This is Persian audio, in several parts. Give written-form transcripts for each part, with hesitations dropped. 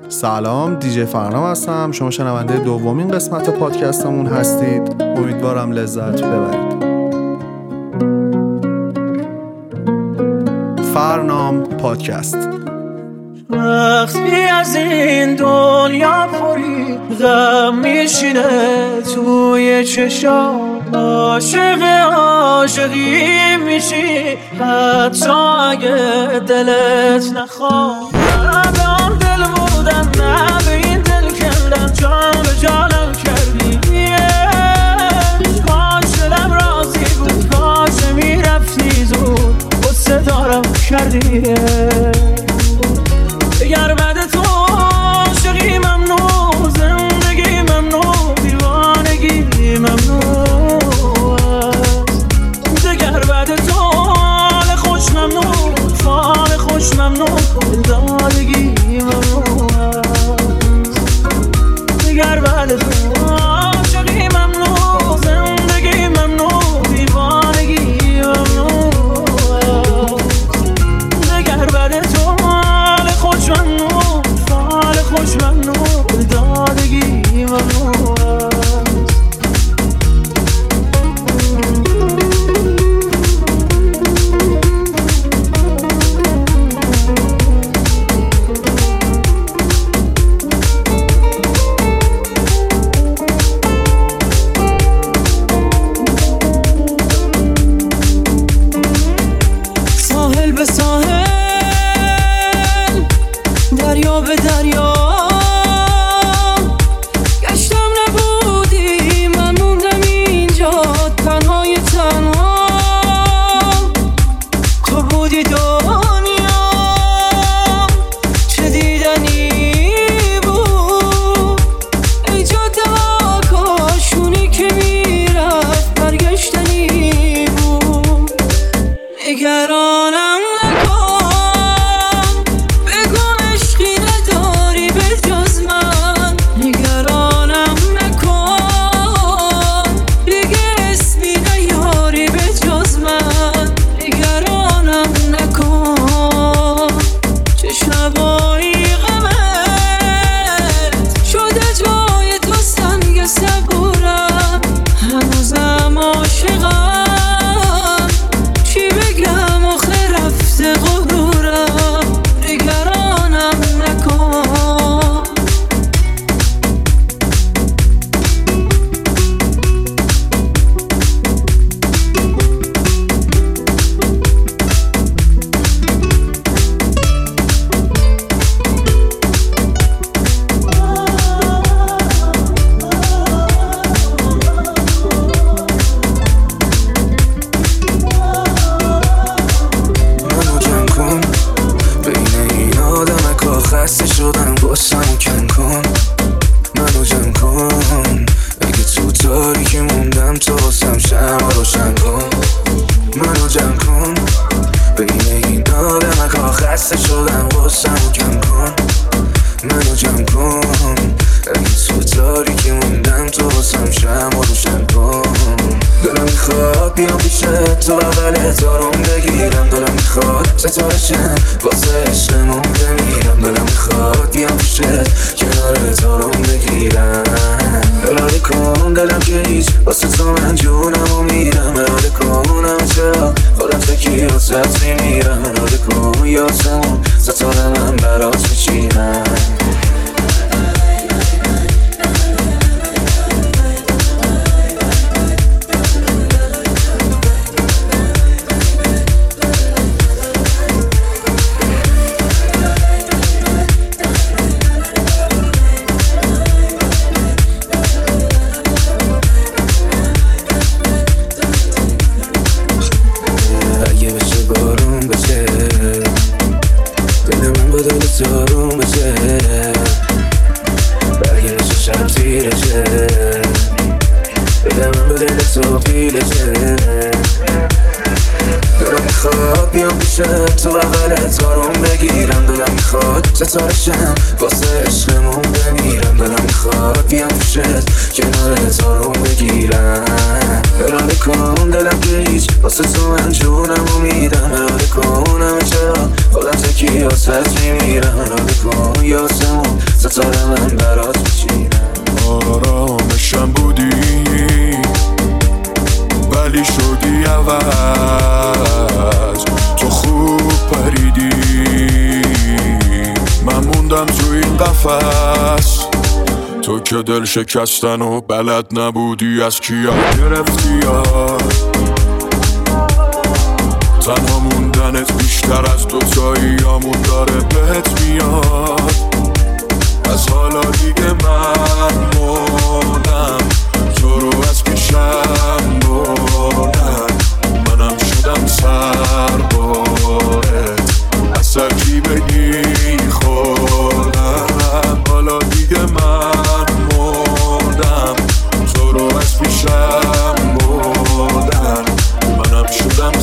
سلام، دیجی فرنام هستم. شما شنونده دومین قسمت پادکستمون هستید. امیدوارم لذت ببرید. فرنام پادکست. وقتی از این دنیا پری غم میشینه توی چشام، عاشق عاشقی میشی حتی اگه دلت نخواد. نه به آن دل بودن، نه به این دل کندن، جان به جانم کردی. کاش دلم راضی بود، کاش میرفتی زود، قصه دارم کردی. اگر بعد تو عاشقی ممنوع، زندگی ممنوع، دیوانگی ممنوع است. اگر بعد تو حال خوش ممنوع، فال خوش ممنوع، دلدادگی ممنوع است. اگر بعد تو عاشقی ممنوع، زندگی ممنوع، دیوانگی ممنوع است. اگر بعد تو خوش ممنوع، فال خوش ممنوع، دادگی ممنوع است. ساحل به ساحل، دریا به دریا گشتم، نبودی من موندم اینجا تنهای تنها. تو بودی دنیا چه دیدنی بود، ای جاده ها کاشونی که میرفت برگشتنی بود. نگرانم ستارشم واسه عشقمون بمیرم. دلم میخواد بیام پیشت کنار تارم بگیرم. اراده کن دلم که هیچ واسه تو من جونمو میرم. اراده کن همه چرا خودم فکری واسه میمیرم. اراده کن یاسمون ستاره من برات بچینم. تو بغلت آروم بگیرم. دلم میخواد ستارشم واسه عشقمون بمیرم. دلم میخواد بیام پیشت کنارت آروم بگیرم. اراده کن دلم که هیچ واسه تو من جونمو میدم. اراده کن همه چرا خودم تکی واسه میمیرم. اراده کن یاسمون ستاره من برات بچینم. آرامشم بودی ولی شدی عوض، تو خوب پریدی من موندم تو این قفس. تو که دل شکستن و بلد نبودی از کیا گرفتی یاد، تنها موندنت بیشتر از دوتاییامون داره بهت میاد. از حالا دیگه من موندم تو رو از پیشم بردم، منم شدم سربارت از ترکیبگی خوردم. حالا دیگه من موندم تو رو از پیشم بردم، منم شدم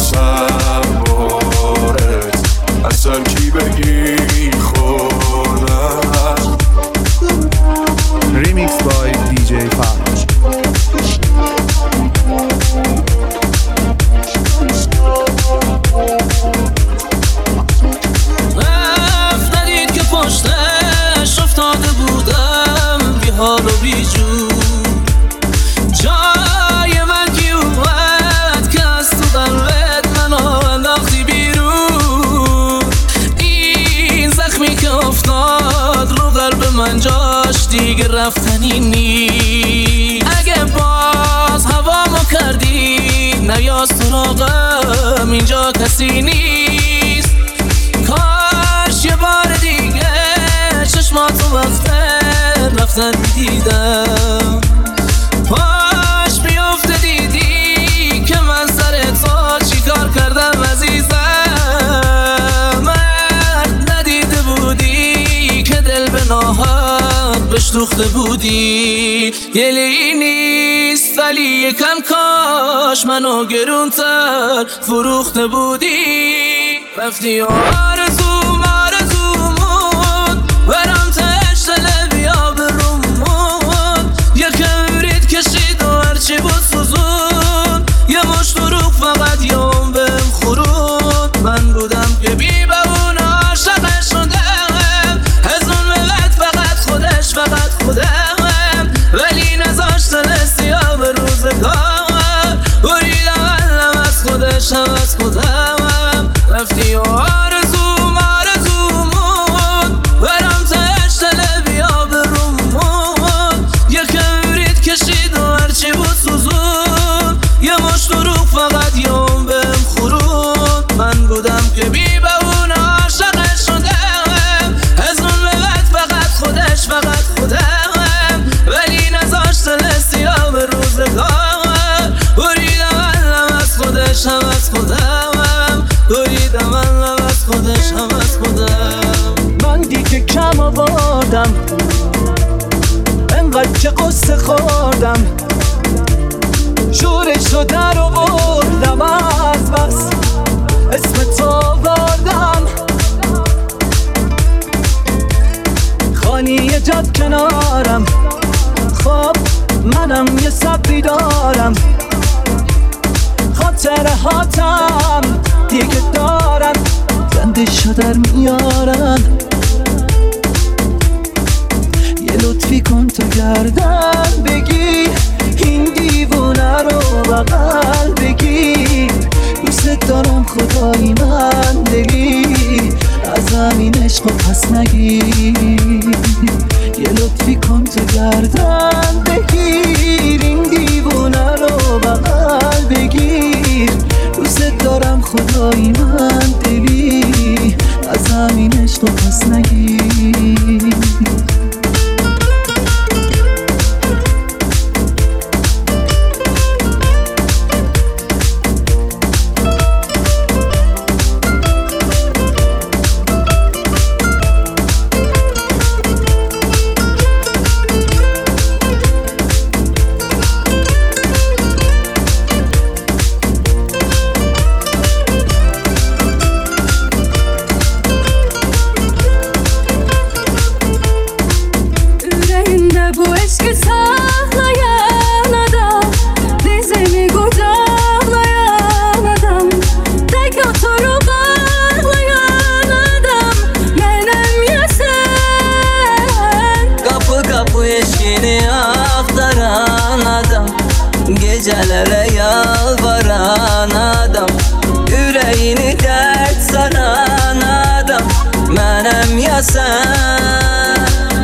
سربارت از ترکیبگی خوردم. ریمیکس بای دیجی فرناز. رفت ندید که پشتش افتاده بودم بی حال و بی جور. جای من کی اومد که از تو قلبت منو انداختی بیرون. این زخمی که افتاد رو قلب من جاش دیگه رفتنی نیست. اگه باز هوامو کردی نیاز سراغم اینجا کسی نیست. کاش یه بار دیگه چشماتو وقت رفتن میدیدم، پاش بیفته دیدی که من سر تو چیکار کردم عزیزم. مرد ندیده بودی که دل به ناحق بهش دوخته بودی. گلی نیست ولی یکم کاش منو گرونتر فروخته بودی. رفتی آرزوم برام تش دل بیا برومون. یکم رید کشید و هرچی بود سوزون، یه مش دروغ فقط یوم بهم خورون. من بودم که بی بهونه عاشق شدم، از اون وقت فقط خودم ولی نذاشت دل سیاه به روزگار. بریدم علم از خودش هم از خودم. رفتی و آرزوم برام تش دل بیا برومون. یکم رید کشید و هرچی بود سوزون، یه مش دروغ فقط یوم بهم خورون. من بودم که بی بهونه عاشق شدم، از اون وقت فقط خودم ولی نذاشت دل سیاه به روزگار. بریدم علم از خودش هم از خودم، بریدم علم از خودش هم از خودم. من دیگه کم آوردم انقدر که قصه خوردم، شورشو در آوردم از بس اسم تو آوردم. خانی یه جاد کنارم، خب منم یه صبری دارم. خاطره هاتم دیگه دارن گندشو در میارن. یه لطفی کن تو گردن بگیر، این دیوونه رو بغل بگیر. دوست دارم خدایی من دلی، از همین عشق پس نگیر. یه لطفی کن تو گردن بگیر، این دیوونه رو بغل بگیر. دوست دارم خدایی من دلی، از همین عشق پس نگیر. eşkini aktaran adam, gecelere yalvaran adam, yüreğini dert saran adam, mənim ya sen.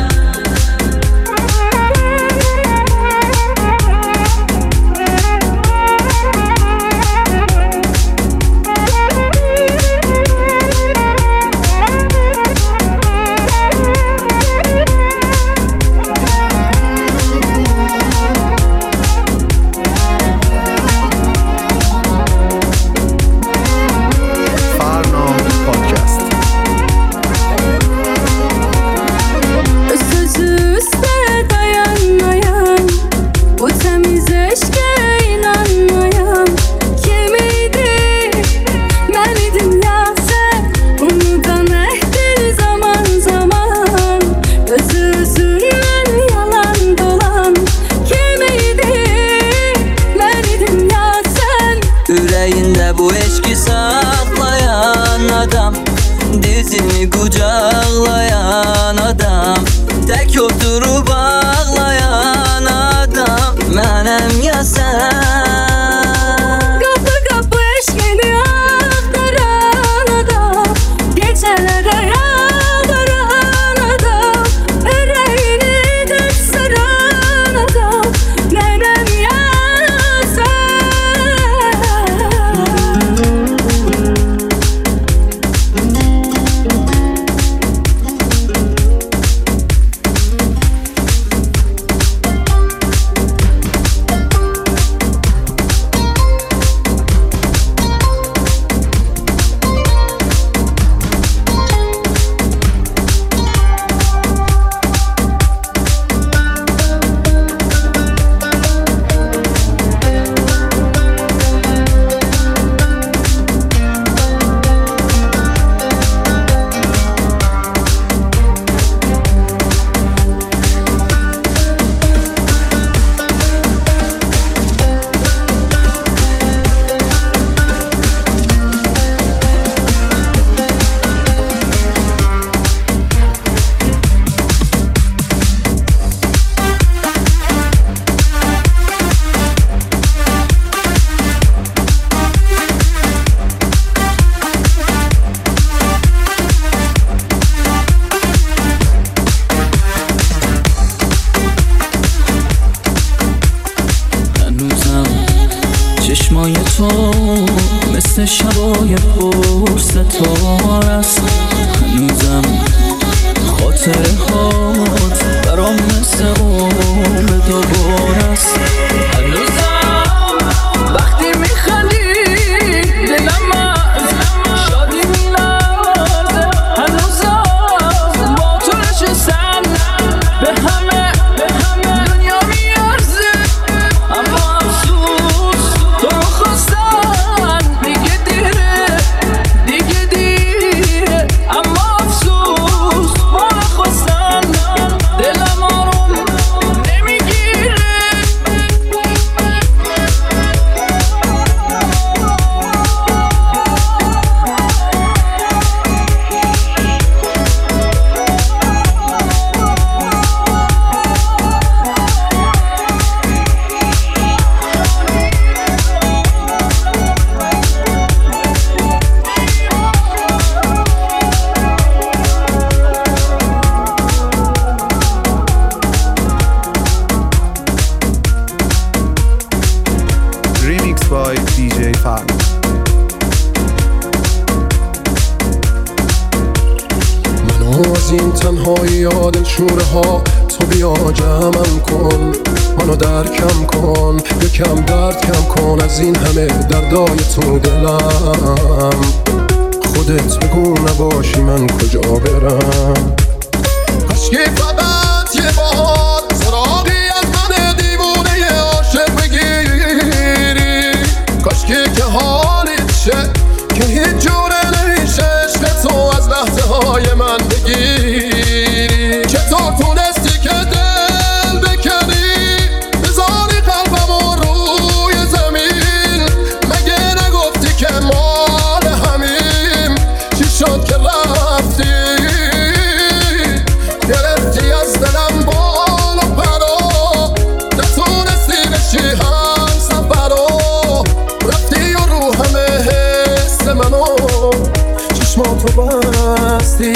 Yüreğinde bu eşki saklayan adam, dizini kucaklayan adam, tek oturup ağlayan adam, mənim ya sen. Kapı kapı eşkini aktaran adam, gecelere yalvaran adam, yüreğini dert saran adam, mənim ya sen. چشمای تو مثل شبای پرستاره است، هنوزم خاطره هات برام مثل عمر دوباره است، هنوزم وقتی میخندی دلم از شادی میلرزه، هنوزم با تو نشستم به همه دنیا میارزه، اما افسوس تو خواستن دیگه دیره، اما افسوس ما نخواستن دلم آروم نمیگیره. Remix by DJ Farno. منو از این تنهایی دلشوره ها تو بیا جمعم کن، منو درکم کن، یکم درد کم کن از این همه دردای تو دلم، خودت بگو نباشی من کجا برم. کاشکی فقط یه بار سراغی از من دیوونه عاشق بگیری، کاشکی که حالیت شه که هیچ جوره نمیشه عشق تو از لحظه های من بگیری، چطور تونستی که دل بکنی بذاری قلبمو روی زمین، مگه نگفتی که مال همیم، چی شد که رفتی گرفتی هستی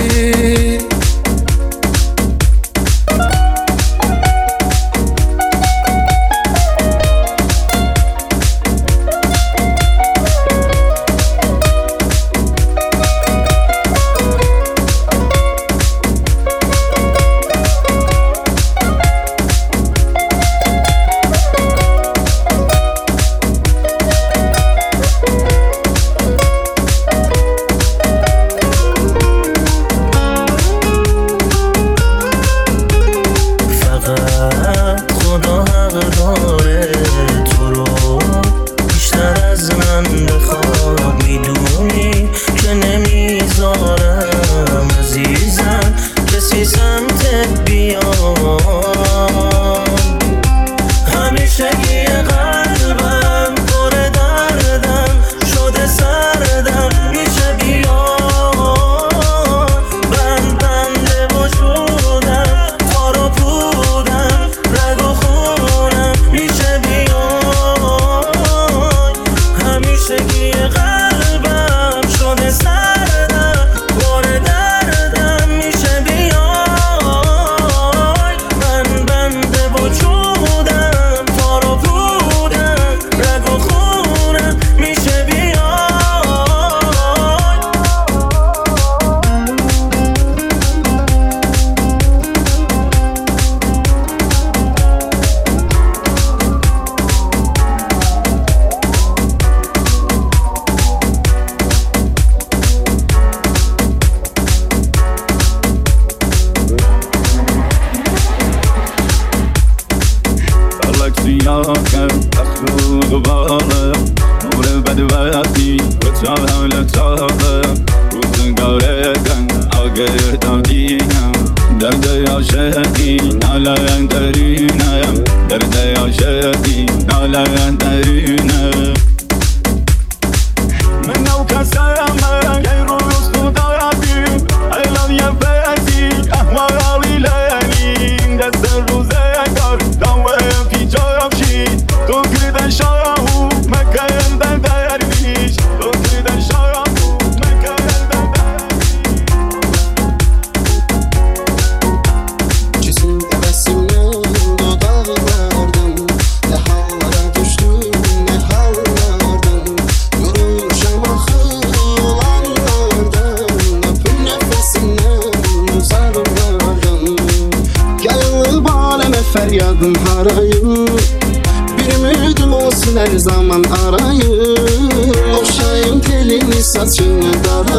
Feryadım harayım, bir ümidim olsun her zaman arayım. Okşayım telini saçını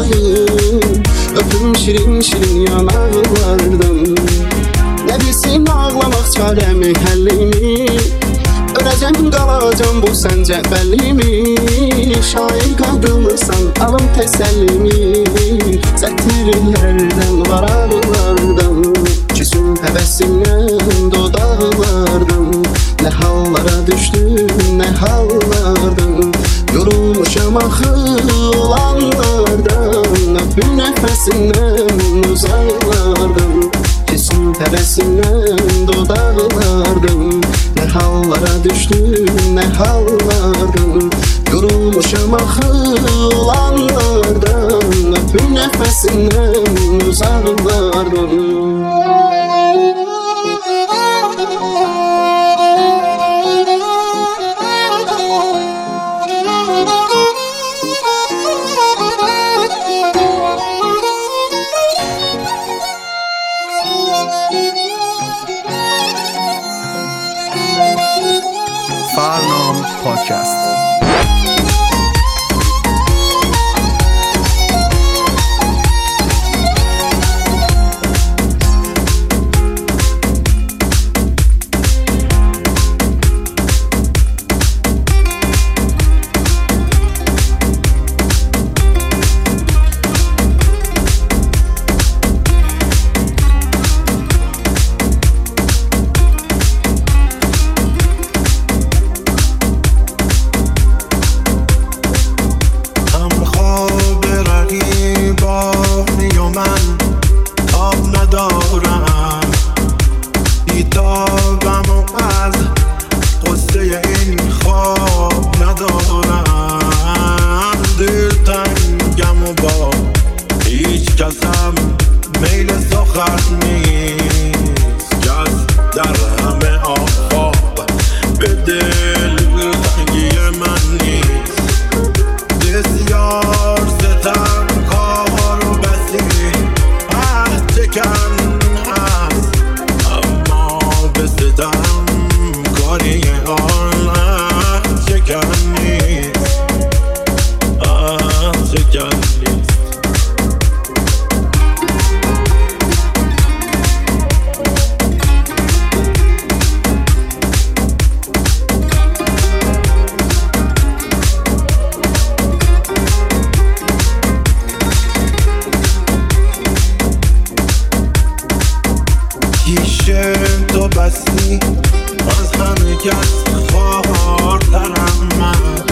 darayım, öpüm şirin şirin yanaklardan. Ne bilsin ağlamak çaremi həllimi, öləcəm qalacam bu səncə bəllimi. Şair qadınırsan alım təsəllimi, sətirlərdən varaqlardan. Küsüm həvəsimdən dodaqlardan, nə hallara düşdüm, nə hallardan. Yorulmuşam axı olanlardan, öpüm nəfəsindən uzaqlardan. Küsüm həvəsimdən dodaqlardan, nə hallara düşdüm, nə hallardan. Yorulmuşam axı olanlardan, öpüm nəfəsindən uzaqlardan. فرنام پادکست. کسم فقط نیست کس در همه آفاق به دل تنگی من نیست بسیار ستم کار و بسی چکن هست اما به ستم کاری آن چکن نیست چکن نیست پیشه تو بستی از همه کس خواهرترم من